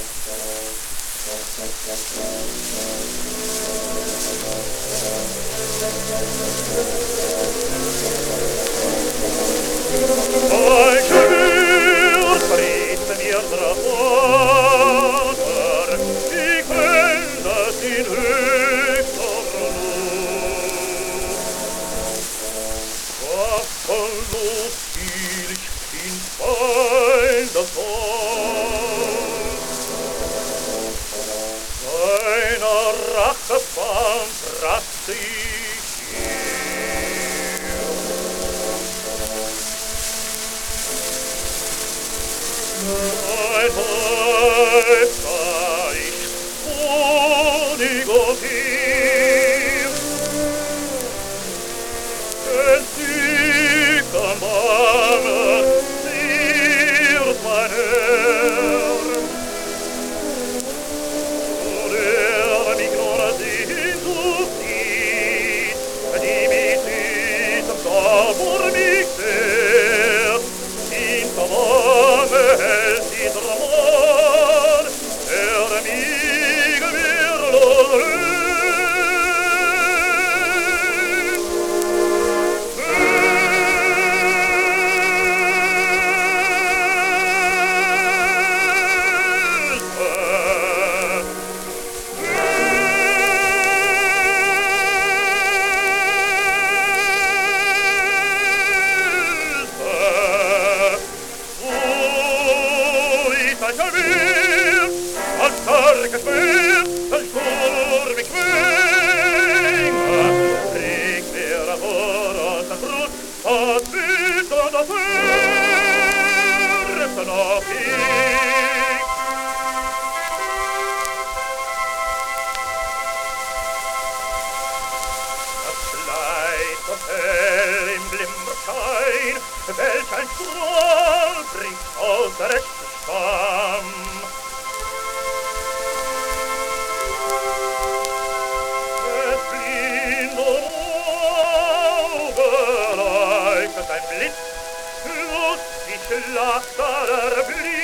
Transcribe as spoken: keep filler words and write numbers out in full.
Falsche Mühr verriet mir der Vater, ich kenn das in höchster Not. Waffenlos fiel ich in Feindes Haus. Seiner Rache fand raste ich Ein Weib sah ich wohnig und tief, entzückt am Bange ziert mein Herr. Und er mich nur Sehnsucht sieht, die mich sieht und da vor mich sehrt, in der Wange hält die Dramar, er mich gewirrlos Als starkes Meer, als Sturm ich schwinge, trägt mir vor aus der Brust das Bild und das Herz noch ich. Das Kleid so hell im Glimmerschein, welch ein Strahl bringt aus der rechten Stamm. Ein Blitz, lustig lacht der Blick.